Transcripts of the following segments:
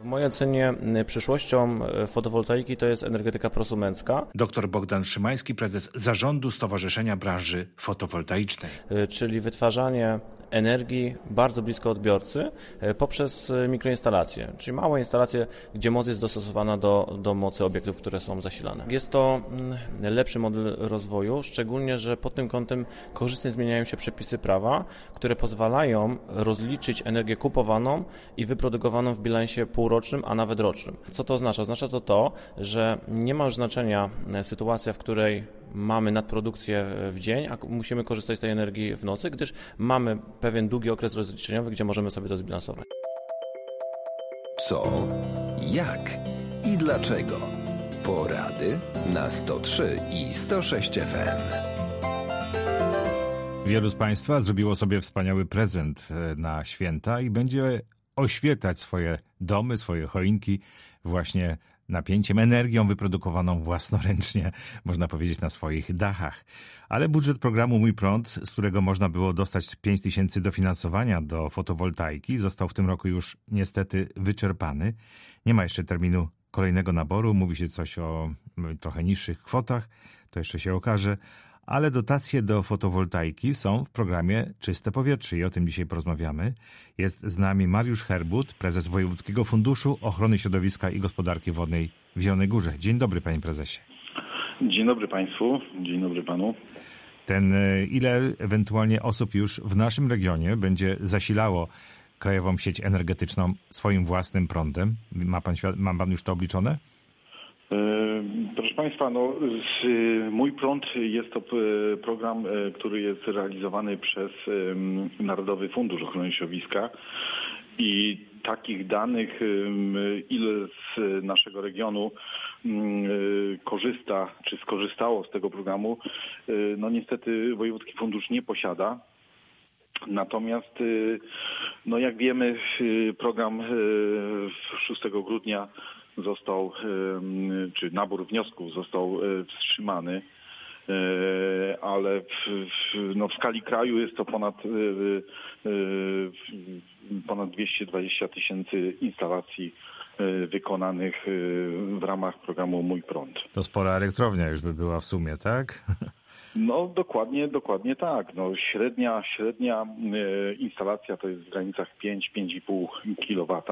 W mojej ocenie przyszłością fotowoltaiki to jest energetyka prosumencka. Dr Bogdan Szymański, prezes zarządu Stowarzyszenia Branży Fotowoltaicznej. Czyli wytwarzanie energii bardzo blisko odbiorcy poprzez mikroinstalacje, czyli małe instalacje, gdzie moc jest dostosowana do mocy obiektów, które są zasilane. Jest to lepszy model rozwoju, szczególnie, że pod tym kątem korzystnie zmieniają się przepisy prawa, które pozwalają rozliczyć energię kupowaną i wyprodukowaną w bilansie półrocznym, a nawet rocznym. Co to oznacza? Oznacza to, że nie ma już znaczenia sytuacja, w której mamy nadprodukcję w dzień, a musimy korzystać z tej energii w nocy, gdyż mamy pewien długi okres rozliczeniowy, gdzie możemy sobie to zbilansować. Co, jak i dlaczego? Porady na 103 i 106 FM. Wielu z Państwa zrobiło sobie wspaniały prezent na święta i będzie oświetlać swoje domy, swoje choinki właśnie napięciem, energią wyprodukowaną własnoręcznie, można powiedzieć, na swoich dachach. Ale budżet programu Mój Prąd, z którego można było dostać 5 000 dofinansowania do fotowoltaiki, został w tym roku już niestety wyczerpany. Nie ma jeszcze terminu kolejnego naboru, mówi się coś o trochę niższych kwotach, to jeszcze się okaże. Ale dotacje do fotowoltaiki są w programie Czyste Powietrze i o tym dzisiaj porozmawiamy. Jest z nami Mariusz Herbut, prezes Wojewódzkiego Funduszu Ochrony Środowiska i Gospodarki Wodnej w Zielonej Górze. Dzień dobry, panie prezesie. Dzień dobry państwu, dzień dobry panu. Ile ewentualnie osób już w naszym regionie będzie zasilało krajową sieć energetyczną swoim własnym prądem? Ma pan już to obliczone? Proszę Państwa, Mój Prąd jest to program, który jest realizowany przez Narodowy Fundusz Ochrony Środowiska i takich danych, ile z naszego regionu korzysta, czy skorzystało z tego programu, niestety Wojewódzki Fundusz nie posiada. Natomiast, jak wiemy, program 6 grudnia został, czy nabór wniosków został wstrzymany, ale w skali kraju jest to ponad 220 000 instalacji wykonanych w ramach programu Mój Prąd. To spora elektrownia już by była w sumie, tak? Dokładnie tak. Średnia instalacja to jest w granicach 5-5,5 kW.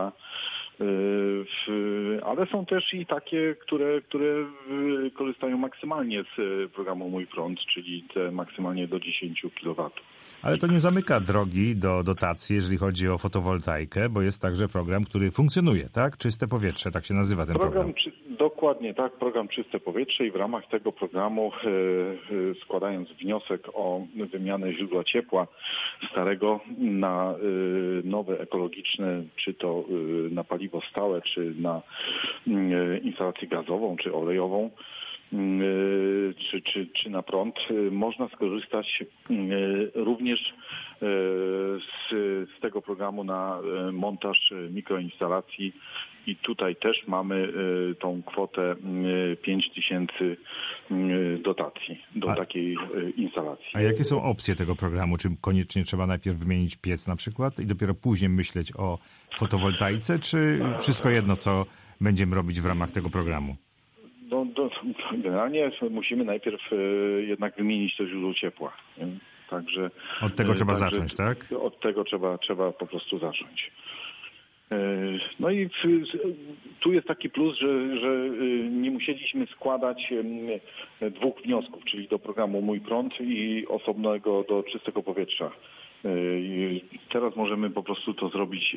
Ale są też i takie, które korzystają maksymalnie z programu Mój Prąd, czyli te maksymalnie do 10 kW. Ale to nie zamyka drogi do dotacji, jeżeli chodzi o fotowoltaikę, bo jest także program, który funkcjonuje, tak? Czyste Powietrze, tak się nazywa ten program. Dokładnie tak, program Czyste Powietrze i w ramach tego programu, składając wniosek o wymianę źródła ciepła starego na nowe ekologiczne, czy to na paliwo stałe, czy na instalację gazową, czy olejową, czy na prąd, można skorzystać również z tego programu na montaż mikroinstalacji i tutaj też mamy tą kwotę 5 000 dotacji do takiej instalacji. A jakie są opcje tego programu? Czy koniecznie trzeba najpierw wymienić piec na przykład i dopiero później myśleć o fotowoltaice, czy wszystko jedno, co będziemy robić w ramach tego programu? Generalnie musimy najpierw jednak wymienić to źródło ciepła. Także od tego trzeba zacząć, tak? Od tego trzeba po prostu zacząć. I tu jest taki plus, że nie musieliśmy składać 2 wniosków, czyli do programu Mój Prąd i osobnego do Czystego Powietrza. Teraz możemy po prostu to zrobić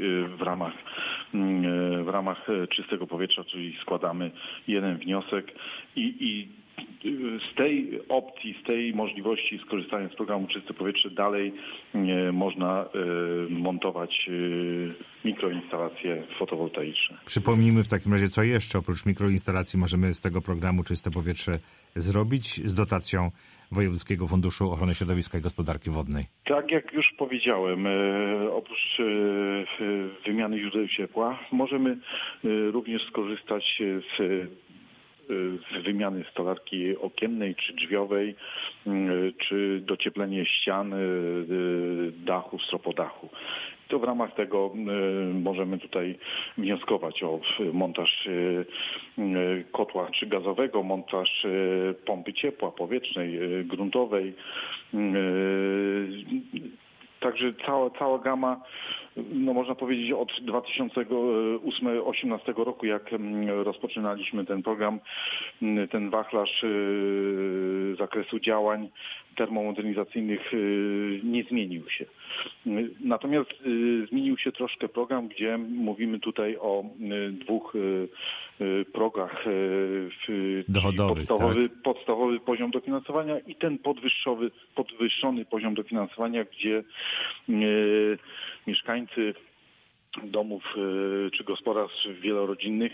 w ramach Czystego Powietrza, czyli składamy jeden wniosek i z tej opcji, z tej możliwości skorzystania z programu Czyste Powietrze dalej można montować mikroinstalacje fotowoltaiczne. Przypomnijmy w takim razie, co jeszcze oprócz mikroinstalacji możemy z tego programu Czyste Powietrze zrobić z dotacją Wojewódzkiego Funduszu Ochrony Środowiska i Gospodarki Wodnej. Tak jak już powiedziałem, oprócz wymiany źródeł ciepła możemy również skorzystać z z wymiany stolarki okiennej czy drzwiowej, czy docieplenie ścian, dachu, stropodachu. To w ramach tego możemy tutaj wnioskować o montaż kotła czy gazowego, montaż pompy ciepła powietrznej, gruntowej. Także cała gama, no można powiedzieć od 2018 roku, jak rozpoczynaliśmy ten program, ten wachlarz zakresu działań termomodernizacyjnych nie zmienił się. Natomiast zmienił się troszkę program, gdzie mówimy tutaj o dwóch progach. Dochodowych, podstawowy poziom dofinansowania i ten podwyższony poziom dofinansowania, gdzie mieszkańcy domów czy gospodarstw wielorodzinnych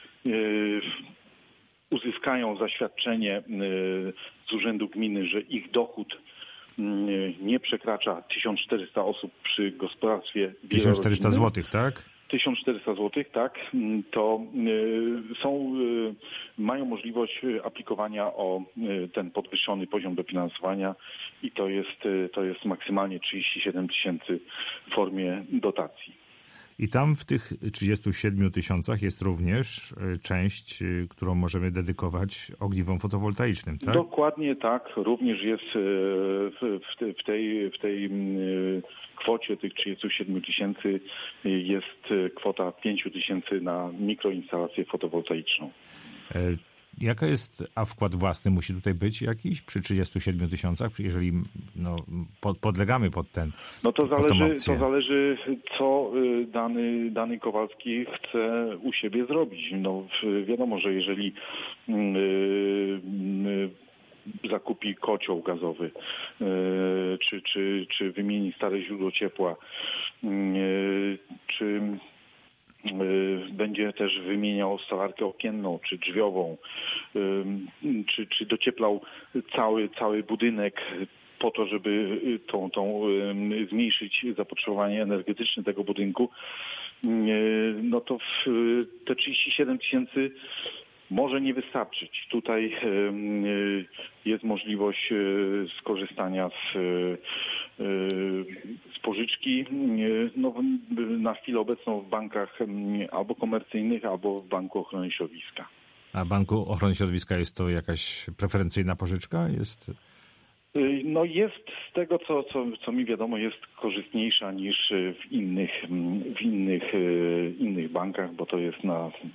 uzyskają zaświadczenie z urzędu gminy, że ich dochód nie przekracza 1400 osób przy gospodarstwie wielorodzinnym. 1400 zł, tak? 1400 zł, tak, to mają możliwość aplikowania o ten podwyższony poziom dofinansowania i to jest maksymalnie 37 000 w formie dotacji. I tam w tych 37 000 jest również część, którą możemy dedykować ogniwom fotowoltaicznym, tak? Dokładnie tak. Również jest w tej kwocie tych 37 000 jest kwota 5 000 na mikroinstalację fotowoltaiczną. A wkład własny musi tutaj być jakiś przy 37 000, jeżeli podlegamy pod ten. No to zależy, co dany Kowalski chce u siebie zrobić. No wiadomo, że jeżeli zakupi kocioł gazowy, czy wymieni stare źródło ciepła, czy będzie też wymieniał stolarkę okienną czy drzwiową, czy docieplał cały budynek po to, żeby zmniejszyć zapotrzebowanie energetyczne tego budynku, no to te 37 000 może nie wystarczyć. Tutaj jest możliwość skorzystania z pożyczki na chwilę obecną w bankach albo komercyjnych, albo w Banku Ochrony Środowiska. A Banku Ochrony Środowiska jest to jakaś preferencyjna pożyczka? No jest z tego, co mi wiadomo, jest korzystniejsza niż w innych bankach, bo to jest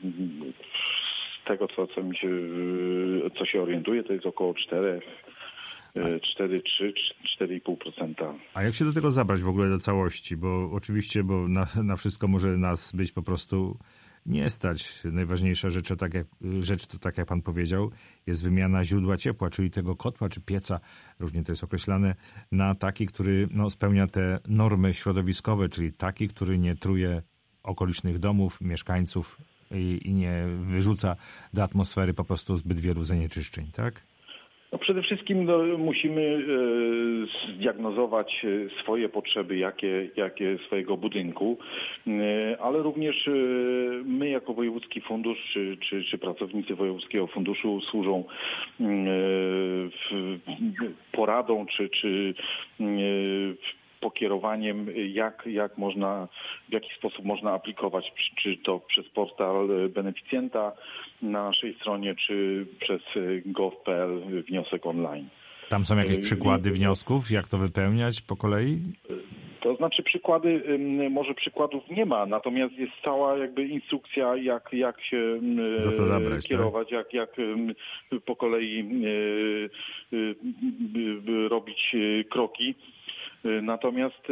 z tego, co się orientuje, to jest około 4,5%. A jak się do tego zabrać w ogóle do całości? Bo oczywiście, na wszystko może nas być po prostu nie stać. Najważniejsza rzecz to, tak jak pan powiedział, jest wymiana źródła ciepła, czyli tego kotła czy pieca, różnie to jest określane, na taki, który spełnia te normy środowiskowe, czyli taki, który nie truje okolicznych domów, mieszkańców i nie wyrzuca do atmosfery po prostu zbyt wielu zanieczyszczeń, tak? No przede wszystkim musimy zdiagnozować swoje potrzeby, jakie swojego budynku, ale również my jako Wojewódzki Fundusz czy pracownicy Wojewódzkiego Funduszu służą poradą czy pokierowaniem, w jaki sposób można aplikować, czy to przez portal beneficjenta na naszej stronie, czy przez gov.pl wniosek online. Tam są jakieś przykłady wniosków, jak to wypełniać po kolei? To znaczy może przykładów nie ma, natomiast jest cała jakby instrukcja, jak się kierować, tak? jak po kolei robić kroki. Natomiast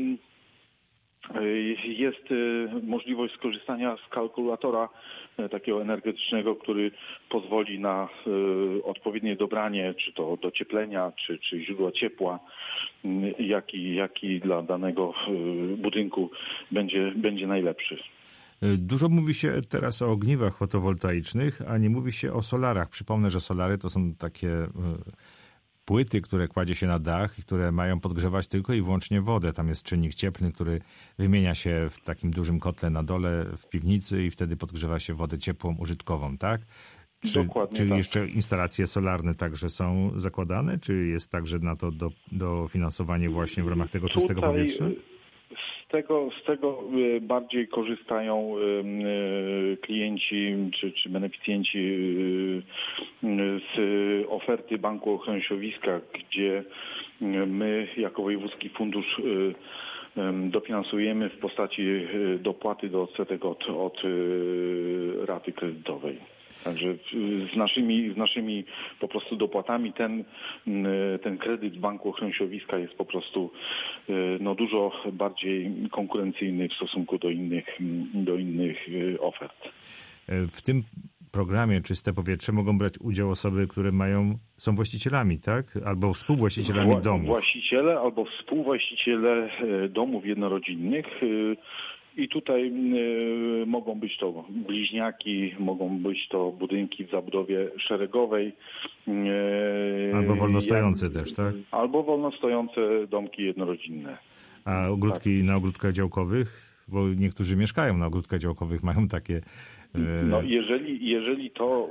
jest możliwość skorzystania z kalkulatora takiego energetycznego, który pozwoli na odpowiednie dobranie, czy to docieplenia, czy źródła ciepła, jaki dla danego budynku będzie najlepszy. Dużo mówi się teraz o ogniwach fotowoltaicznych, a nie mówi się o solarach. Przypomnę, że solary to są takie płyty, które kładzie się na dach i które mają podgrzewać tylko i wyłącznie wodę. Tam jest czynnik cieplny, który wymienia się w takim dużym kotle na dole w piwnicy i wtedy podgrzewa się wodę ciepłą, użytkową, tak? Dokładnie Czy tak. jeszcze instalacje solarne także są zakładane? Czy jest także na to dofinansowanie właśnie w ramach tego czystego powietrza? Z tego bardziej korzystają klienci czy beneficjenci z oferty Banku Ochrony Środowiska, gdzie my jako Wojewódzki Fundusz dofinansujemy w postaci dopłaty do odsetek od raty kredytowej. Także z naszymi po prostu dopłatami ten kredyt w Banku Ochrony Środowiska jest po prostu dużo bardziej konkurencyjny w stosunku do innych ofert. W tym programie Czyste Powietrze mogą brać udział osoby, które są właścicielami, tak? Albo współwłaścicielami domów. Właściciele albo współwłaściciele domów jednorodzinnych. I tutaj mogą być to bliźniaki, mogą być to budynki w zabudowie szeregowej. Albo wolnostojące też, tak? Albo wolnostojące domki jednorodzinne. A ogródki na ogródkach działkowych? Bo niektórzy mieszkają na ogródkach działkowych, mają takie... No jeżeli to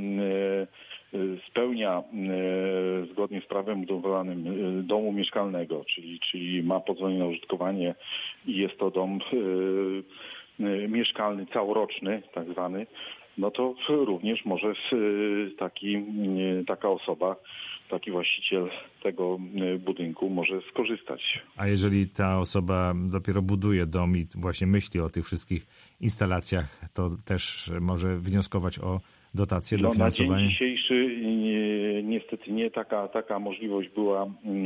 spełnia zgodnie z prawem budowlanym domu mieszkalnego, czyli ma pozwolenie na użytkowanie i jest to dom mieszkalny, całoroczny tak zwany, no to również może taka osoba, taki właściciel tego budynku może skorzystać. A jeżeli ta osoba dopiero buduje dom i właśnie myśli o tych wszystkich instalacjach, to też może wnioskować o dotację, dofinansowanie? Na dzień dzisiejszy niestety nie. Taka możliwość była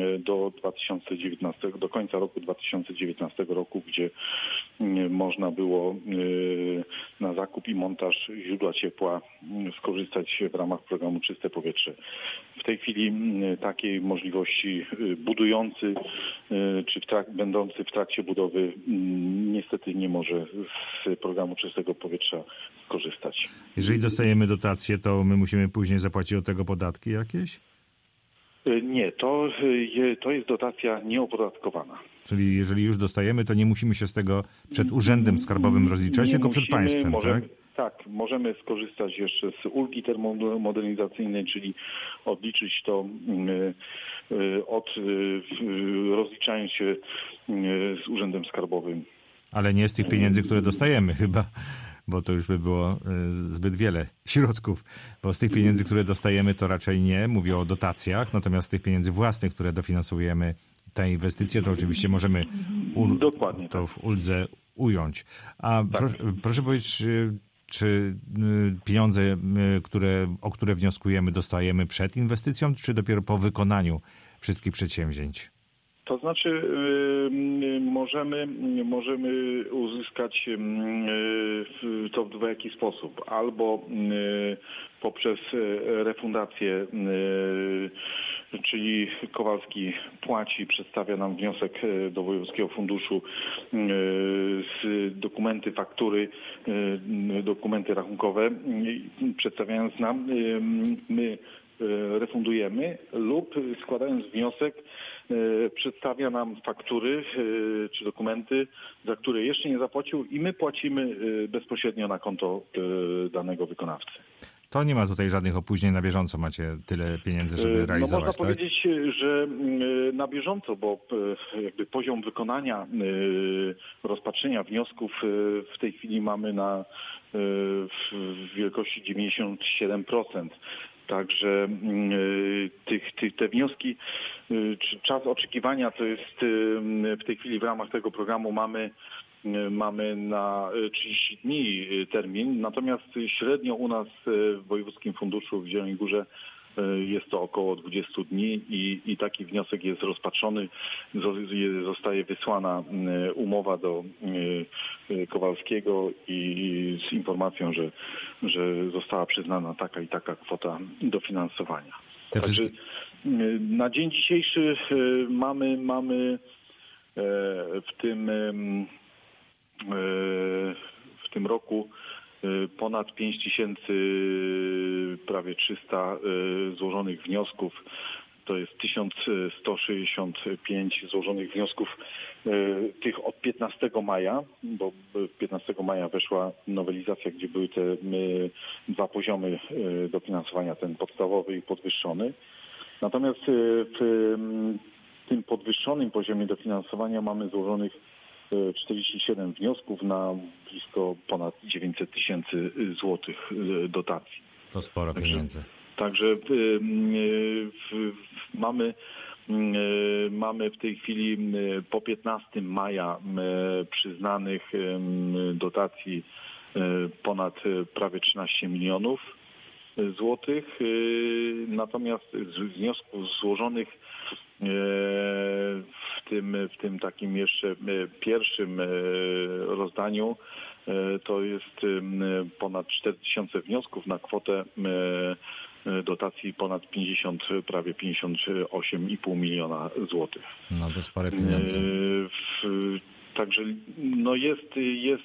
do końca roku 2019 roku, gdzie można było na zakup i montaż źródła ciepła skorzystać w ramach programu Czyste Powietrze. W tej chwili takiej możliwości budujący czy będący w trakcie budowy niestety nie może z programu Czystego Powietrza skorzystać. Jeżeli dostajemy dotację, to my musimy później zapłacić od tego podatki jakieś? Nie, to jest dotacja nieopodatkowana. Czyli jeżeli już dostajemy, to nie musimy się z tego przed Urzędem Skarbowym rozliczać, tylko przed państwem, tak? Tak, możemy skorzystać jeszcze z ulgi termomodernizacyjnej, czyli odliczyć to rozliczając się z Urzędem Skarbowym. Ale nie z tych pieniędzy, które dostajemy chyba, bo to już by było zbyt wiele środków. Bo z tych pieniędzy, które dostajemy, to raczej nie. Mówię o dotacjach, natomiast z tych pieniędzy własnych, które dofinansujemy te inwestycje, to oczywiście możemy Dokładnie to w uldze ująć. A tak. Proszę powiedzieć, czy pieniądze, o które wnioskujemy, dostajemy przed inwestycją, czy dopiero po wykonaniu wszystkich przedsięwzięć? To znaczy możemy uzyskać to w dwojaki sposób. Albo poprzez refundację, czyli Kowalski płaci, przedstawia nam wniosek do Wojewódzkiego Funduszu z dokumenty faktury, dokumenty rachunkowe, przedstawiając nam, my refundujemy lub składając wniosek przedstawia nam faktury czy dokumenty, za które jeszcze nie zapłacił i my płacimy bezpośrednio na konto danego wykonawcy. To nie ma tutaj żadnych opóźnień, na bieżąco macie tyle pieniędzy, żeby realizować, można tak? powiedzieć, że na bieżąco, bo jakby poziom wykonania, rozpatrzenia wniosków w tej chwili mamy w wielkości 97%. Także te wnioski, czy czas oczekiwania to jest w tej chwili w ramach tego programu mamy na 30 dni termin, natomiast średnio u nas w Wojewódzkim Funduszu w Zielonej Górze jest to około 20 dni i taki wniosek jest rozpatrzony. Zostaje wysłana umowa do Kowalskiego i z informacją, że została przyznana taka i taka kwota dofinansowania. Także na dzień dzisiejszy mamy w tym roku ponad 5000, prawie 300 złożonych wniosków. To jest 1165 złożonych wniosków, tych od 15 maja, bo 15 maja weszła nowelizacja, gdzie były te dwa poziomy dofinansowania, ten podstawowy i podwyższony. Natomiast w tym podwyższonym poziomie dofinansowania mamy złożonych 47 wniosków na blisko ponad 900 tysięcy złotych dotacji. To sporo pieniędzy. Także mamy w tej chwili po 15 maja przyznanych dotacji ponad prawie 13 milionów złotych. Natomiast z wniosków złożonych w tym takim jeszcze pierwszym rozdaniu to jest ponad 4000 wniosków na kwotę dotacji ponad prawie 58,5 miliona złotych. No to spore pieniądze. Także no jest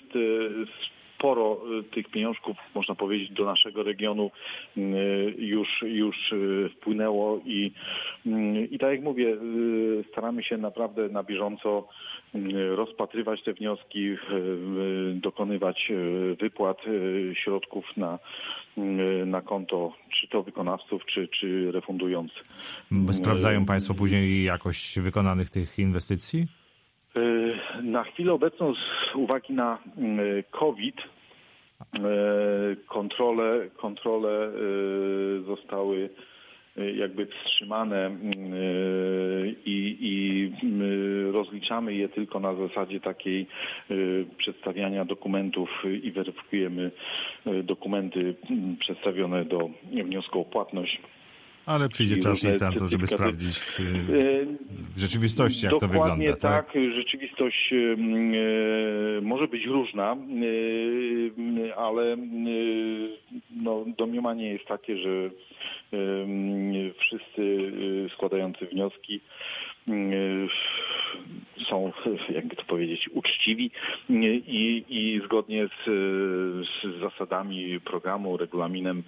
sporo tych pieniążków, można powiedzieć, do naszego regionu już wpłynęło i tak jak mówię, staramy się naprawdę na bieżąco rozpatrywać te wnioski, dokonywać wypłat środków na konto, czy to wykonawców, czy refundując. Sprawdzają Państwo później jakość wykonanych tych inwestycji? Na chwilę obecną z uwagi na COVID kontrole zostały jakby wstrzymane i rozliczamy je tylko na zasadzie takiej przedstawiania dokumentów i weryfikujemy dokumenty przedstawione do wniosku o płatność. Ale przyjdzie czas i tam to, żeby sprawdzić w rzeczywistości, jak to wygląda. Dokładnie tak. Rzeczywistość może być różna, ale no, domniemanie jest takie, że wszyscy składający wnioski są, jakby to powiedzieć, uczciwi i zgodnie z zasadami programu, regulaminem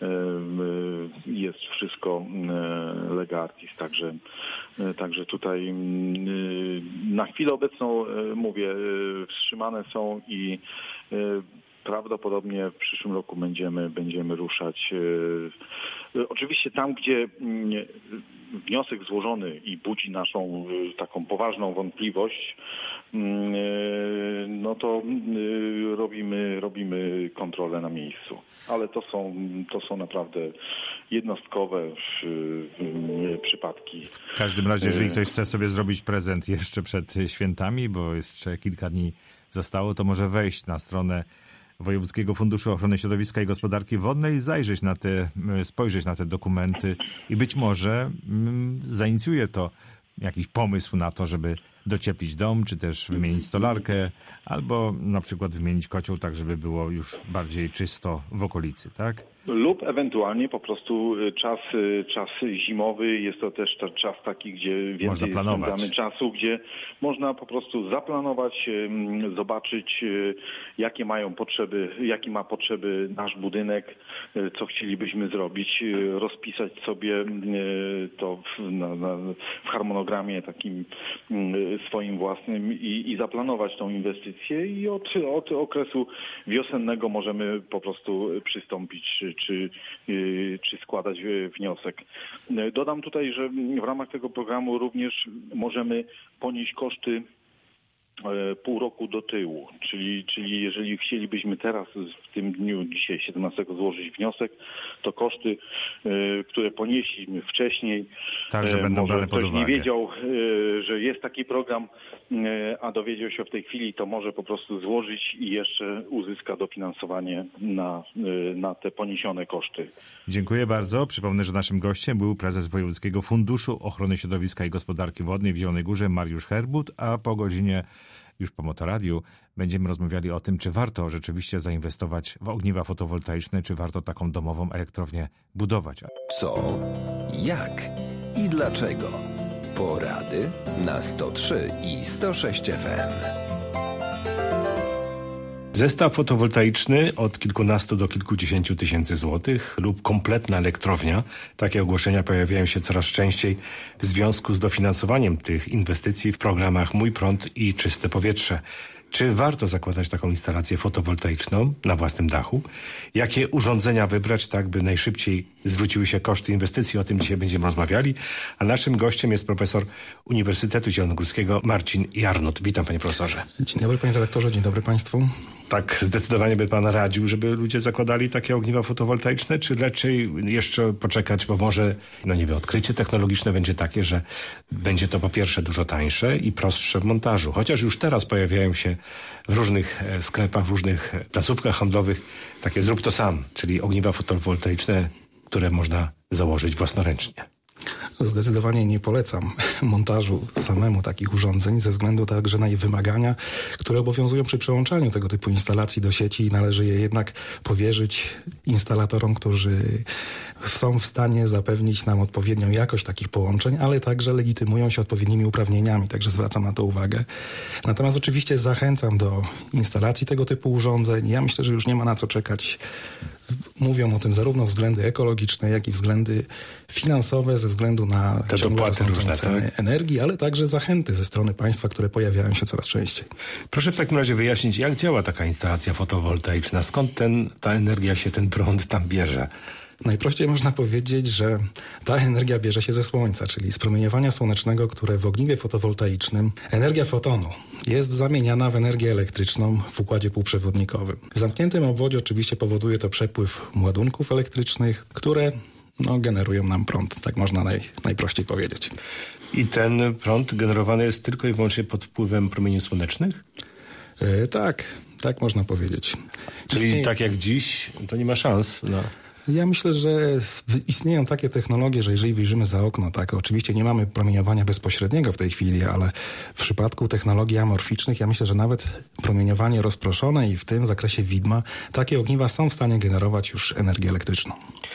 jest wszystko lega artis. Także tutaj na chwilę obecną, mówię, wstrzymane są i prawdopodobnie w przyszłym roku będziemy ruszać. Oczywiście tam, gdzie wniosek złożony i budzi naszą taką poważną wątpliwość, no to robimy kontrolę na miejscu. Ale to są naprawdę jednostkowe przypadki. W każdym razie, jeżeli ktoś chce sobie zrobić prezent jeszcze przed świętami, bo jeszcze kilka dni zostało, to może wejść na stronę Wojewódzkiego Funduszu Ochrony Środowiska i Gospodarki Wodnej, spojrzeć na te dokumenty i być może zainicjuje to jakiś pomysł na to, żeby docieplić dom, czy też wymienić stolarkę, albo na przykład wymienić kocioł, tak żeby było już bardziej czysto w okolicy, tak? Lub ewentualnie po prostu czas zimowy, jest to też czas taki, gdzie więcej spędzamy czasu, gdzie można po prostu zaplanować, zobaczyć, jakie ma potrzeby nasz budynek, co chcielibyśmy zrobić, rozpisać sobie to w harmonogramie takim swoim własnym i zaplanować tą inwestycję i od okresu wiosennego możemy po prostu przystąpić czy składać wniosek. Dodam tutaj, że w ramach tego programu również możemy ponieść koszty pół roku do tyłu, czyli jeżeli chcielibyśmy teraz w tym dniu, dzisiaj 17 złożyć wniosek, to koszty, które ponieśliśmy wcześniej, także będą brane pod uwagę. Ktoś nie wiedział, że jest taki program, a dowiedział się w tej chwili, to może po prostu złożyć i jeszcze uzyska dofinansowanie na te poniesione koszty. Dziękuję bardzo. Przypomnę, że naszym gościem był prezes Wojewódzkiego Funduszu Ochrony Środowiska i Gospodarki Wodnej w Zielonej Górze Mariusz Herbut, a po godzinie już po Motoradiu będziemy rozmawiali o tym, czy warto rzeczywiście zainwestować w ogniwa fotowoltaiczne, czy warto taką domową elektrownię budować. Co, jak i dlaczego? Porady na 103 i 106 FM. Zestaw fotowoltaiczny od kilkunastu do kilkudziesięciu tysięcy złotych lub kompletna elektrownia. Takie ogłoszenia pojawiają się coraz częściej w związku z dofinansowaniem tych inwestycji w programach Mój Prąd i Czyste Powietrze. Czy warto zakładać taką instalację fotowoltaiczną na własnym dachu? Jakie urządzenia wybrać, tak by najszybciej zwróciły się koszty inwestycji? O tym dzisiaj będziemy rozmawiali. A naszym gościem jest profesor Uniwersytetu Zielonogórskiego Marcin Jarnut. Witam, panie profesorze. Dzień dobry, panie redaktorze, dzień dobry państwu. Tak, zdecydowanie by pan radził, żeby ludzie zakładali takie ogniwa fotowoltaiczne, czy raczej jeszcze poczekać, bo może, odkrycie technologiczne będzie takie, że będzie to po pierwsze dużo tańsze i prostsze w montażu. Chociaż już teraz pojawiają się w różnych sklepach, w różnych placówkach handlowych takie zrób to sam, czyli ogniwa fotowoltaiczne, które można założyć własnoręcznie. Zdecydowanie nie polecam montażu samemu takich urządzeń ze względu także na ich wymagania, które obowiązują przy przełączaniu tego typu instalacji do sieci i należy je jednak powierzyć instalatorom, którzy są w stanie zapewnić nam odpowiednią jakość takich połączeń, ale także legitymują się odpowiednimi uprawnieniami, także zwracam na to uwagę. Natomiast oczywiście zachęcam do instalacji tego typu urządzeń. Ja myślę, że już nie ma na co czekać. Mówią o tym zarówno względy ekologiczne, jak i względy finansowe ze względu na ciągle rosnącą ceny energii, ale także zachęty ze strony państwa, które pojawiają się coraz częściej. Proszę w takim razie wyjaśnić, jak działa taka instalacja fotowoltaiczna? Skąd ta energia się, ten prąd tam bierze? Najprościej można powiedzieć, że ta energia bierze się ze słońca, czyli z promieniowania słonecznego, które w ogniwie fotowoltaicznym, energia fotonu jest zamieniana w energię elektryczną w układzie półprzewodnikowym. W zamkniętym obwodzie oczywiście powoduje to przepływ ładunków elektrycznych, które generują nam prąd, tak można najprościej powiedzieć. I ten prąd generowany jest tylko i wyłącznie pod wpływem promieni słonecznych? Tak można powiedzieć. Czyli tak jak dziś, to nie ma szans na... Ja myślę, że istnieją takie technologie, że jeżeli wyjrzymy za okno, tak, oczywiście nie mamy promieniowania bezpośredniego w tej chwili, ale w przypadku technologii amorficznych, ja myślę, że nawet promieniowanie rozproszone i w tym zakresie widma, takie ogniwa są w stanie generować już energię elektryczną.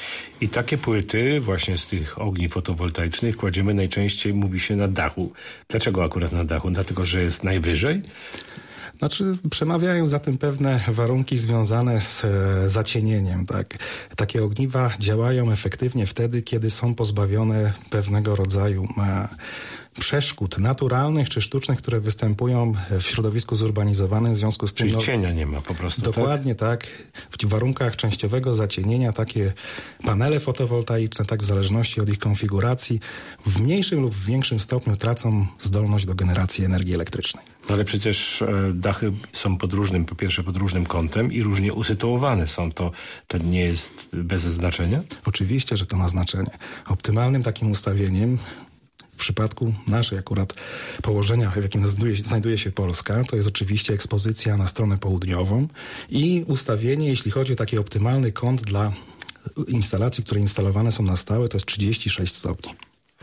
I takie płyty właśnie z tych ogniw fotowoltaicznych kładziemy najczęściej, mówi się, na dachu. Dlaczego akurat na dachu? Dlatego, że jest najwyżej? Przemawiają za tym pewne warunki związane z zacienieniem. Tak? Takie ogniwa działają efektywnie wtedy, kiedy są pozbawione pewnego rodzaju przeszkód naturalnych czy sztucznych, które występują w środowisku zurbanizowanym w związku z tym... Czyli cienia nie ma po prostu, dokładnie tak. W warunkach częściowego zacienienia takie panele fotowoltaiczne, tak w zależności od ich konfiguracji, w mniejszym lub w większym stopniu tracą zdolność do generacji energii elektrycznej. No ale przecież dachy są pod różnym kątem i różnie usytuowane są. To nie jest bez znaczenia? Oczywiście, że to ma znaczenie. Optymalnym takim ustawieniem w przypadku naszej akurat położenia, w jakim znajduje się Polska, to jest oczywiście ekspozycja na stronę południową i ustawienie, jeśli chodzi o taki optymalny kąt dla instalacji, które instalowane są na stałe, to jest 36 stopni.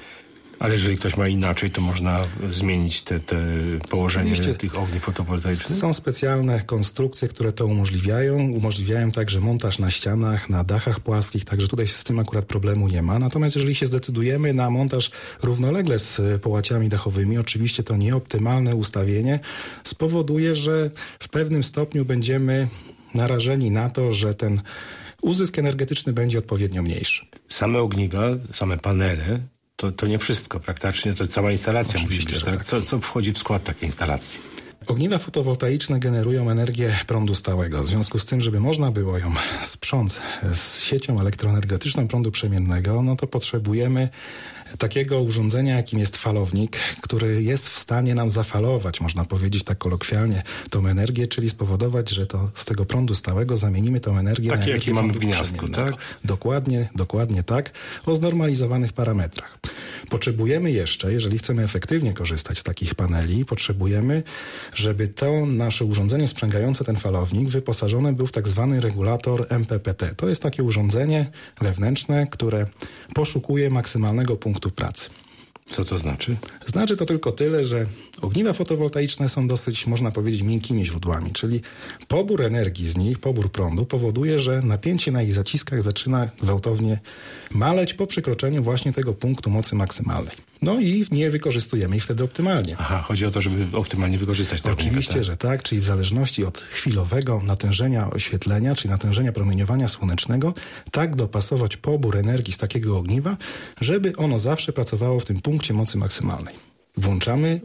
Ale jeżeli ktoś ma inaczej, to można zmienić te położenie tych ogniw fotowoltaicznych? Są specjalne konstrukcje, które to umożliwiają. Umożliwiają także montaż na ścianach, na dachach płaskich, także tutaj z tym akurat problemu nie ma. Natomiast jeżeli się zdecydujemy na montaż równolegle z połaciami dachowymi, oczywiście to nieoptymalne ustawienie spowoduje, że w pewnym stopniu będziemy narażeni na to, że ten uzysk energetyczny będzie odpowiednio mniejszy. Same ogniwa, same panele, to nie wszystko, praktycznie to cała instalacja musi być, tak? Co wchodzi w skład takiej instalacji? Ogniwa fotowoltaiczne generują energię prądu stałego. W związku z tym, żeby można było ją sprząc z siecią elektroenergetyczną prądu przemiennego, to potrzebujemy takiego urządzenia, jakim jest falownik, który jest w stanie nam zafalować, można powiedzieć tak kolokwialnie, tą energię, czyli spowodować, że z tego prądu stałego zamienimy tą energię na energię jaki mamy w gniazdku, tak? Dokładnie tak, o znormalizowanych parametrach. Potrzebujemy jeszcze, jeżeli chcemy efektywnie korzystać z takich paneli, potrzebujemy, żeby to nasze urządzenie sprzęgające ten falownik wyposażone był w tak zwany regulator MPPT. To jest takie urządzenie wewnętrzne, które poszukuje maksymalnego punktu pracy. Co to znaczy? Znaczy to tylko tyle, że ogniwa fotowoltaiczne są dosyć, można powiedzieć, miękkimi źródłami, czyli pobór energii z nich, pobór prądu powoduje, że napięcie na ich zaciskach zaczyna gwałtownie maleć po przekroczeniu właśnie tego punktu mocy maksymalnej. No i nie wykorzystujemy ich wtedy optymalnie. Aha, chodzi o to, żeby optymalnie wykorzystać te ogniwa. Oczywiście, że tak, czyli w zależności od chwilowego natężenia oświetlenia, czyli natężenia promieniowania słonecznego, tak dopasować pobór energii z takiego ogniwa, żeby ono zawsze pracowało w tym punkcie mocy maksymalnej. Włączamy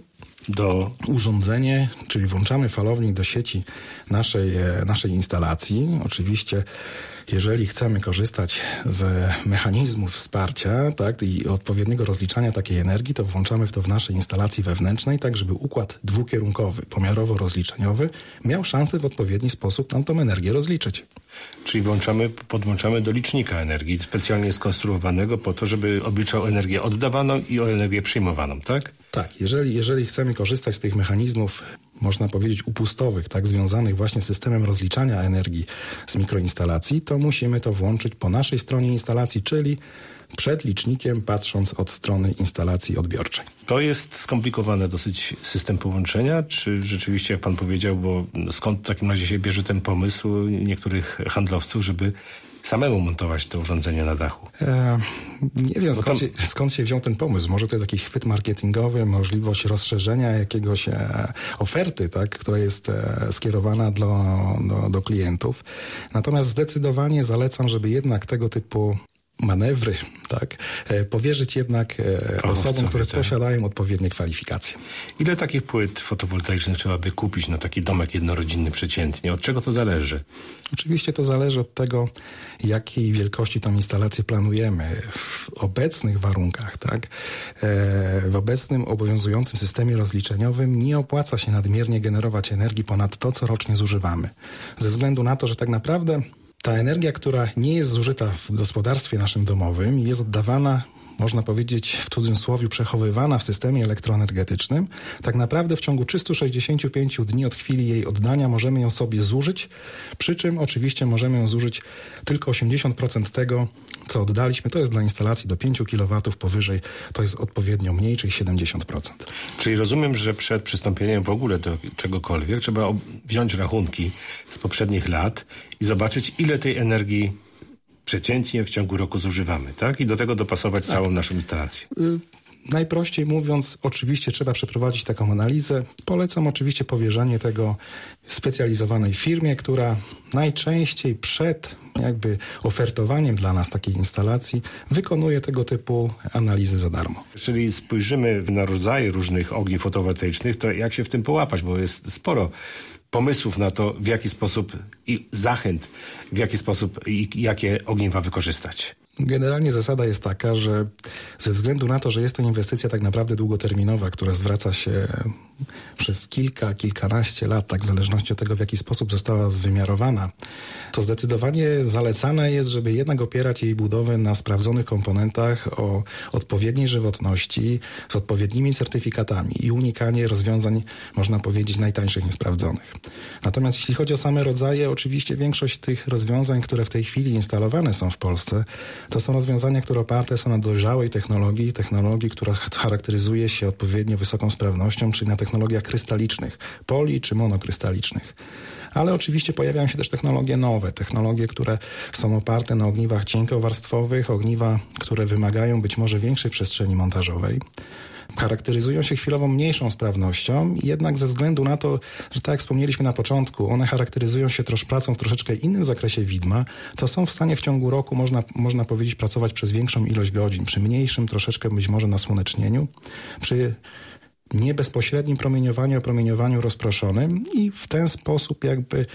urządzenie, czyli włączamy falownik do sieci naszej instalacji. Oczywiście, jeżeli chcemy korzystać z mechanizmów wsparcia, tak, i odpowiedniego rozliczania takiej energii, to włączamy to w naszej instalacji wewnętrznej, tak żeby układ dwukierunkowy, pomiarowo-rozliczeniowy miał szansę w odpowiedni sposób nam tą energię rozliczyć. Czyli podłączamy do licznika energii specjalnie skonstruowanego po to, żeby obliczał energię oddawaną i energię przyjmowaną, tak? Tak, jeżeli chcemy korzystać z tych mechanizmów, można powiedzieć upustowych, tak, związanych właśnie z systemem rozliczania energii z mikroinstalacji, to musimy to włączyć po naszej stronie instalacji, czyli przed licznikiem, patrząc od strony instalacji odbiorczej. To jest skomplikowany dosyć system połączenia, czy rzeczywiście, jak pan powiedział, bo skąd w takim razie się bierze ten pomysł niektórych handlowców, żeby samemu montować to urządzenie na dachu? Nie wiem, skąd się wziął ten pomysł. Może to jest jakiś chwyt marketingowy, możliwość rozszerzenia jakiegoś oferty, tak, która jest skierowana do klientów. Natomiast zdecydowanie zalecam, żeby jednak tego typu manewry, tak, powierzyć jednak osobom, które posiadają odpowiednie kwalifikacje. Ile takich płyt fotowoltaicznych trzeba by kupić na taki domek jednorodzinny przeciętnie? Od czego to zależy? Oczywiście to zależy od tego, jakiej wielkości tą instalację planujemy. W obecnych warunkach, tak, w obecnym obowiązującym systemie rozliczeniowym nie opłaca się nadmiernie generować energii ponad to, co rocznie zużywamy. Ze względu na to, że tak naprawdę ta energia, która nie jest zużyta w gospodarstwie naszym domowym, jest oddawana, można powiedzieć w cudzysłowie, przechowywana w systemie elektroenergetycznym, tak naprawdę w ciągu 365 dni od chwili jej oddania możemy ją sobie zużyć, przy czym oczywiście możemy ją zużyć tylko 80% tego, co oddaliśmy. To jest dla instalacji do 5 kW powyżej, to jest odpowiednio mniej, czyli 70%. Czyli rozumiem, że przed przystąpieniem w ogóle do czegokolwiek trzeba wziąć rachunki z poprzednich lat i zobaczyć, ile tej energii przeciętnie w ciągu roku zużywamy, tak? I do tego dopasować całą naszą instalację. Najprościej mówiąc, oczywiście trzeba przeprowadzić taką analizę. Polecam oczywiście powierzanie tego specjalizowanej firmie, która najczęściej przed jakby ofertowaniem dla nas takiej instalacji wykonuje tego typu analizy za darmo. Jeżeli spojrzymy na rodzaje różnych ogniw fotowoltaicznych, to jak się w tym połapać, bo jest sporo pomysłów na to, w jaki sposób i zachęt, w jaki sposób i jakie ogniwa wykorzystać. Generalnie zasada jest taka, że ze względu na to, że jest to inwestycja tak naprawdę długoterminowa, która zwraca się przez kilkanaście lat, tak w zależności od tego, w jaki sposób została zwymiarowana, to zdecydowanie zalecane jest, żeby jednak opierać jej budowę na sprawdzonych komponentach o odpowiedniej żywotności, z odpowiednimi certyfikatami i unikanie rozwiązań, można powiedzieć, najtańszych, niesprawdzonych. Natomiast jeśli chodzi o same rodzaje, oczywiście większość tych rozwiązań, które w tej chwili instalowane są w Polsce, to są rozwiązania, które oparte są na dojrzałej technologii, która charakteryzuje się odpowiednio wysoką sprawnością, czyli na technologiach krystalicznych, poli czy monokrystalicznych. Ale oczywiście pojawiają się też technologie nowe, technologie, które są oparte na ogniwach cienkowarstwowych, ogniwa, które wymagają być może większej przestrzeni montażowej. Charakteryzują się chwilowo mniejszą sprawnością, jednak ze względu na to, że tak jak wspomnieliśmy na początku, one charakteryzują się pracą w troszeczkę innym zakresie widma, to są w stanie w ciągu roku, można powiedzieć, pracować przez większą ilość godzin, przy mniejszym troszeczkę być może nasłonecznieniu, przy nie bezpośrednim promieniowaniu rozproszonym i w ten sposób jakby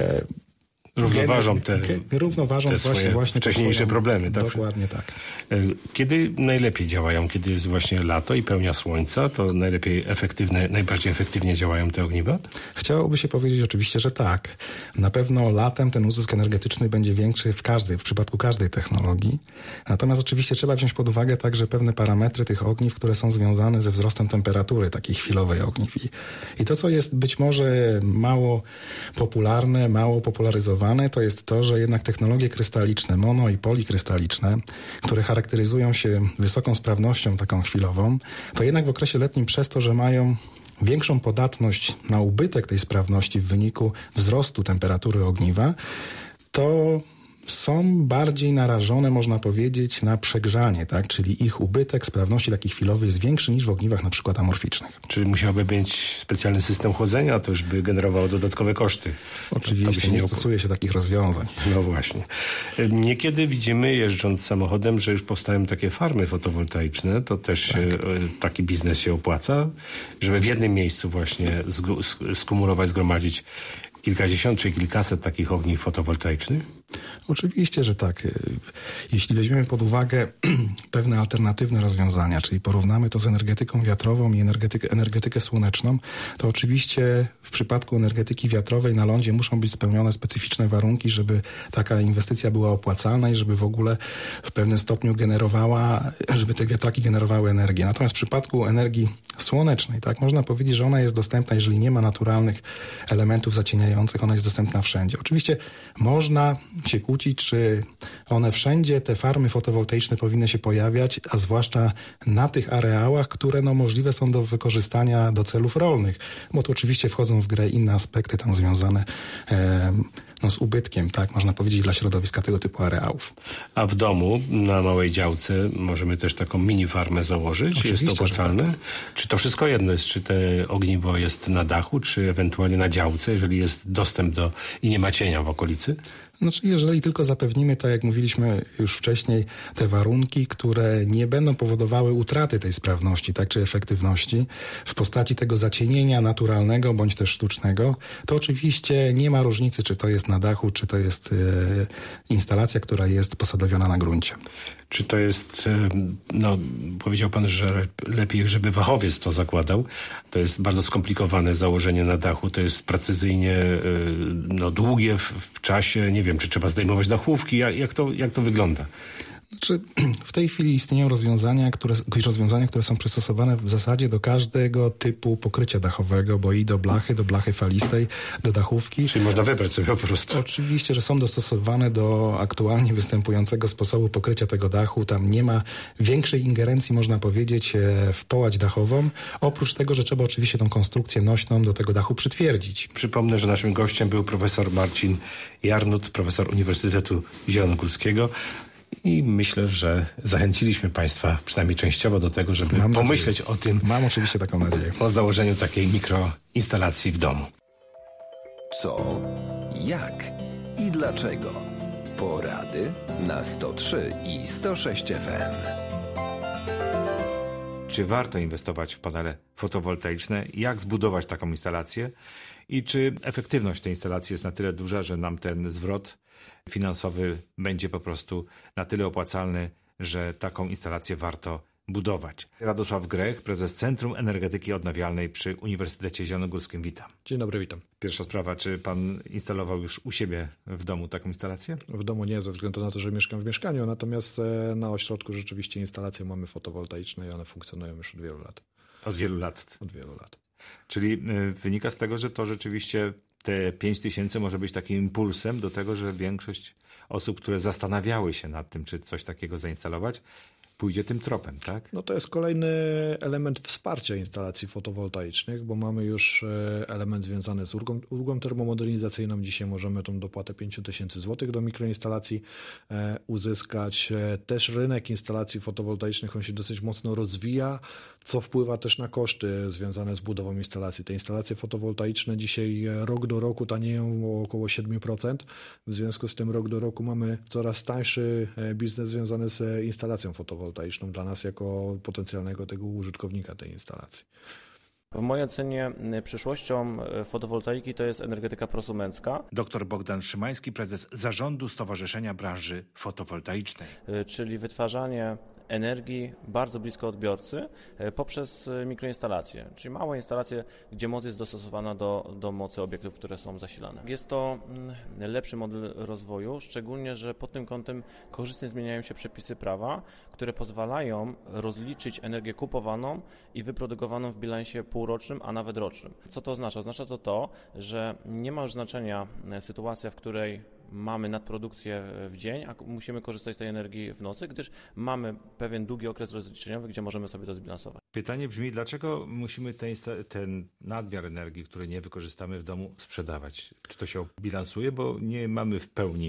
równoważą te właśnie wcześniejsze problemy. Tak? Dokładnie tak. Kiedy najlepiej działają? Kiedy jest właśnie lato i pełnia słońca, to najbardziej efektywnie działają te ogniwa? Chciałoby się powiedzieć oczywiście, że tak. Na pewno latem ten uzysk energetyczny będzie większy w przypadku każdej technologii. Natomiast oczywiście trzeba wziąć pod uwagę także pewne parametry tych ogniw, które są związane ze wzrostem temperatury takiej chwilowej ogniw. I to, co jest być może mało popularne, mało popularyzowane, to jest to, że jednak technologie krystaliczne, mono i polikrystaliczne, które charakteryzują się wysoką sprawnością taką chwilową, to jednak w okresie letnim przez to, że mają większą podatność na ubytek tej sprawności w wyniku wzrostu temperatury ogniwa, to są bardziej narażone, można powiedzieć, na przegrzanie, tak? Czyli ich ubytek sprawności taki chwilowy jest większy niż w ogniwach na przykład amorficznych. Czyli musiałby być specjalny system chłodzenia, to już by generowało dodatkowe koszty. Oczywiście nie stosuje się takich rozwiązań. No właśnie. Niekiedy widzimy, jeżdżąc samochodem, że już powstają takie farmy fotowoltaiczne. To też taki biznes się opłaca, żeby w jednym miejscu właśnie skumulować, zgromadzić kilkadziesiąt czy kilkaset takich ogniw fotowoltaicznych? Oczywiście, że tak. Jeśli weźmiemy pod uwagę pewne alternatywne rozwiązania, czyli porównamy to z energetyką wiatrową i energetykę słoneczną, to oczywiście w przypadku energetyki wiatrowej na lądzie muszą być spełnione specyficzne warunki, żeby taka inwestycja była opłacalna i żeby w ogóle w pewnym stopniu żeby te wiatraki generowały energię. Natomiast w przypadku energii słonecznej, tak, można powiedzieć, że ona jest dostępna, jeżeli nie ma naturalnych elementów zacieniających, ona jest dostępna wszędzie. Oczywiście można się kłócić, czy one wszędzie, te farmy fotowoltaiczne powinny się pojawiać, a zwłaszcza na tych areałach, które możliwe są do wykorzystania do celów rolnych, bo tu oczywiście wchodzą w grę inne aspekty tam związane z ubytkiem, tak, można powiedzieć, dla środowiska tego typu areałów. A w domu, na małej działce, możemy też taką mini farmę założyć? Oczywiście, jest to opłacalne? Tak. Czy to wszystko jedno jest? Czy te ogniwo jest na dachu, czy ewentualnie na działce, jeżeli jest dostęp i nie ma cienia w okolicy? Znaczy, jeżeli tylko zapewnimy, tak jak mówiliśmy już wcześniej, te warunki, które nie będą powodowały utraty tej sprawności, tak, czy efektywności w postaci tego zacienienia naturalnego bądź też sztucznego, to oczywiście nie ma różnicy, czy to jest na dachu, czy to jest instalacja, która jest posadowiona na gruncie. Czy to jest, powiedział pan, że lepiej, żeby fachowiec to zakładał. To jest bardzo skomplikowane założenie na dachu, to jest precyzyjnie długie w czasie. Nie wiem, czy trzeba zdejmować dachówki, jak to wygląda? Znaczy, w tej chwili istnieją rozwiązania, które są przystosowane w zasadzie do każdego typu pokrycia dachowego, bo i do blachy falistej, do dachówki. Czyli można wybrać sobie po prostu. Oczywiście, że są dostosowane do aktualnie występującego sposobu pokrycia tego dachu. Tam nie ma większej ingerencji, można powiedzieć, w połać dachową. Oprócz tego, że trzeba oczywiście tą konstrukcję nośną do tego dachu przytwierdzić. Przypomnę, że naszym gościem był profesor Marcin Jarnut, profesor Uniwersytetu Zielonogórskiego. I myślę, że zachęciliśmy Państwa przynajmniej częściowo do tego, żeby pomyśleć o tym. Mam oczywiście taką nadzieję. O założeniu takiej mikroinstalacji w domu. Co, jak i dlaczego? Porady na 103 i 106 FM. Czy warto inwestować w panele fotowoltaiczne? Jak zbudować taką instalację? I czy efektywność tej instalacji jest na tyle duża, że nam ten zwrot finansowy będzie po prostu na tyle opłacalny, że taką instalację warto budować? Radosław Grech, prezes Centrum Energetyki Odnawialnej przy Uniwersytecie Zielonogórskim. Witam. Dzień dobry, witam. Pierwsza sprawa, czy pan instalował już u siebie w domu taką instalację? W domu nie, ze względu na to, że mieszkam w mieszkaniu, natomiast na ośrodku rzeczywiście instalacje mamy fotowoltaiczne i one funkcjonują już od wielu lat. Od wielu lat? Od wielu lat. Czyli wynika z tego, że to rzeczywiście te 5000 może być takim impulsem do tego, że większość osób, które zastanawiały się nad tym, czy coś takiego zainstalować, pójdzie tym tropem, tak? No to jest kolejny element wsparcia instalacji fotowoltaicznych, bo mamy już element związany z ulgą termomodernizacyjną. Dzisiaj możemy tą dopłatę 5000 zł do mikroinstalacji uzyskać. Też rynek instalacji fotowoltaicznych, on się dosyć mocno rozwija, co wpływa też na koszty związane z budową instalacji. Te instalacje fotowoltaiczne dzisiaj rok do roku tanieją o około 7%. W związku z tym rok do roku mamy coraz tańszy biznes związany z instalacją fotowoltaiczną dla nas jako potencjalnego tego użytkownika tej instalacji. W mojej ocenie przyszłością fotowoltaiki to jest energetyka prosumencka. Dr Bogdan Szymański, prezes Zarządu Stowarzyszenia Branży Fotowoltaicznej. Czyli wytwarzanie energii bardzo blisko odbiorcy poprzez mikroinstalacje, czyli małe instalacje, gdzie moc jest dostosowana do mocy obiektów, które są zasilane. Jest to lepszy model rozwoju, szczególnie, że pod tym kątem korzystnie zmieniają się przepisy prawa, które pozwalają rozliczyć energię kupowaną i wyprodukowaną w bilansie półrocznym, a nawet rocznym. Co to oznacza? Oznacza to, że nie ma już znaczenia sytuacja, w której mamy nadprodukcję w dzień, a musimy korzystać z tej energii w nocy, gdyż mamy pewien długi okres rozliczeniowy, gdzie możemy sobie to zbilansować. Pytanie brzmi, dlaczego musimy ten nadmiar energii, który nie wykorzystamy w domu, sprzedawać? Czy to się bilansuje, bo nie mamy w pełni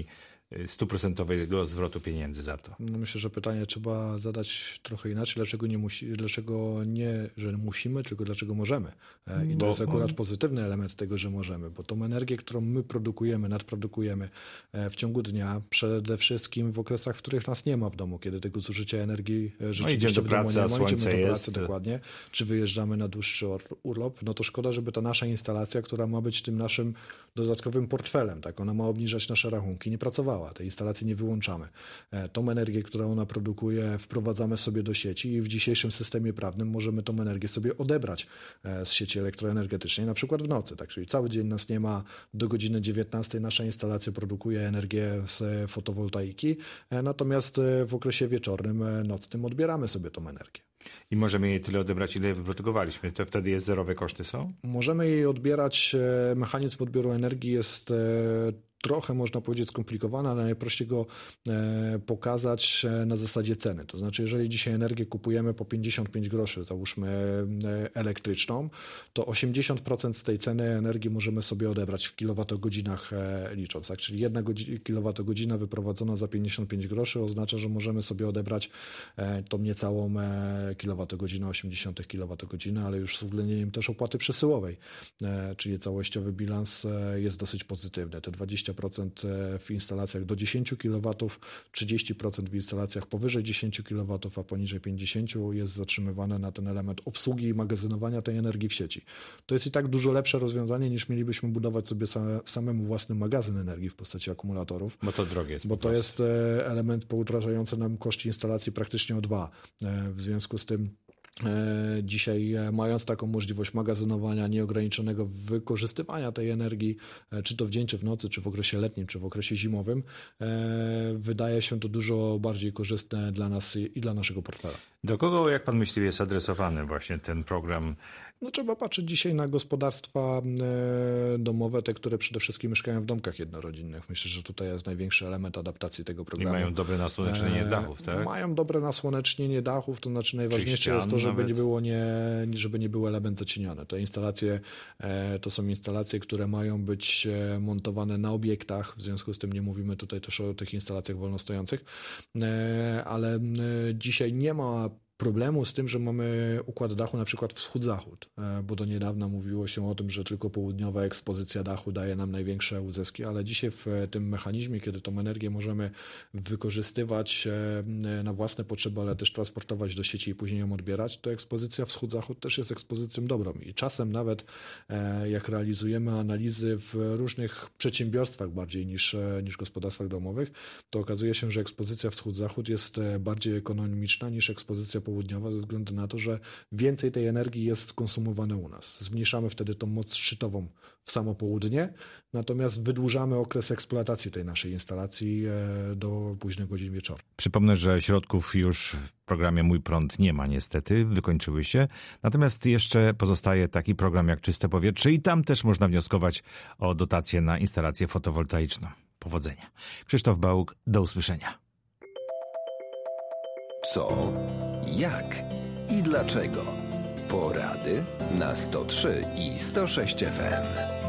100% zwrotu pieniędzy za to? No myślę, że pytanie trzeba zadać trochę inaczej. Dlaczego nie, że musimy, tylko dlaczego możemy. I to jest akurat pozytywny element tego, że możemy, bo tą energię, którą my produkujemy, nadprodukujemy w ciągu dnia, przede wszystkim w okresach, w których nas nie ma w domu, kiedy tego zużycia energii rzeczywiście do pracy, a słońce idziemy do pracy, jest. dokładnie, czy wyjeżdżamy na dłuższy urlop, no to szkoda, żeby ta nasza instalacja, która ma być tym naszym dodatkowym portfelem, tak, ona ma obniżać nasze rachunki, nie pracowała. Tej instalacji nie wyłączamy. Tą energię, którą ona produkuje, wprowadzamy sobie do sieci i w dzisiejszym systemie prawnym możemy tą energię sobie odebrać z sieci elektroenergetycznej, na przykład w nocy. Tak, czyli cały dzień nas nie ma, do godziny 19 nasza instalacja produkuje energię z fotowoltaiki, natomiast w okresie wieczornym, nocnym odbieramy sobie tą energię. I możemy jej tyle odebrać, ile wyprodukowaliśmy. To wtedy zerowe koszty są? Możemy jej odbierać. Mechanizm odbioru energii jest trochę, można powiedzieć, skomplikowane, ale najprościej go pokazać na zasadzie ceny. To znaczy, jeżeli dzisiaj energię kupujemy po 55 groszy, załóżmy elektryczną, to 80% z tej ceny energii możemy sobie odebrać w kilowatogodzinach licząc. Tak? Czyli 1 kilowatogodzina wyprowadzona za 55 groszy oznacza, że możemy sobie odebrać tą niecałą kilowatogodzinę, 80 kilowatogodziny, ale już z uwzględnieniem też opłaty przesyłowej, czyli całościowy bilans jest dosyć pozytywny. Te 20% w instalacjach do 10 kW, 30% w instalacjach powyżej 10 kW, a poniżej 50 jest zatrzymywane na ten element obsługi i magazynowania tej energii w sieci. To jest i tak dużo lepsze rozwiązanie, niż mielibyśmy budować sobie samemu własny magazyn energii w postaci akumulatorów. Bo to drogie jest. Bo to jest element poudrażający nam koszty instalacji praktycznie o 2. W związku z tym dzisiaj, mając taką możliwość magazynowania, nieograniczonego wykorzystywania tej energii, czy to w dzień, czy w nocy, czy w okresie letnim, czy w okresie zimowym, wydaje się to dużo bardziej korzystne dla nas i dla naszego portfela. Do kogo, jak pan myśli, jest adresowany właśnie ten program? No, trzeba patrzeć dzisiaj na gospodarstwa domowe, te, które przede wszystkim mieszkają w domkach jednorodzinnych. Myślę, że tutaj jest największy element adaptacji tego programu. I mają dobre nasłonecznienie dachów, tak? Mają dobre nasłonecznienie dachów, to znaczy najważniejsze jest to, żeby nie był element zacieniony. Te instalacje to są instalacje, które mają być montowane na obiektach, w związku z tym nie mówimy tutaj też o tych instalacjach wolnostojących, ale dzisiaj nie ma problemu z tym, że mamy układ dachu na przykład wschód-zachód, bo do niedawna mówiło się o tym, że tylko południowa ekspozycja dachu daje nam największe uzyski, ale dzisiaj w tym mechanizmie, kiedy tą energię możemy wykorzystywać na własne potrzeby, ale też transportować do sieci i później ją odbierać, to ekspozycja wschód-zachód też jest ekspozycją dobrą i czasem nawet jak realizujemy analizy w różnych przedsiębiorstwach bardziej niż gospodarstwach domowych, to okazuje się, że ekspozycja wschód-zachód jest bardziej ekonomiczna niż ekspozycja południowa ze względu na to, że więcej tej energii jest skonsumowane u nas. Zmniejszamy wtedy tą moc szczytową w samo południe, natomiast wydłużamy okres eksploatacji tej naszej instalacji do późnych godzin wieczoru. Przypomnę, że środków już w programie Mój Prąd nie ma niestety, wykończyły się. Natomiast jeszcze pozostaje taki program jak Czyste Powietrze i tam też można wnioskować o dotację na instalację fotowoltaiczną. Powodzenia. Krzysztof Bałuk, do usłyszenia. Co, jak i dlaczego? Porady na 103 i 106 FM.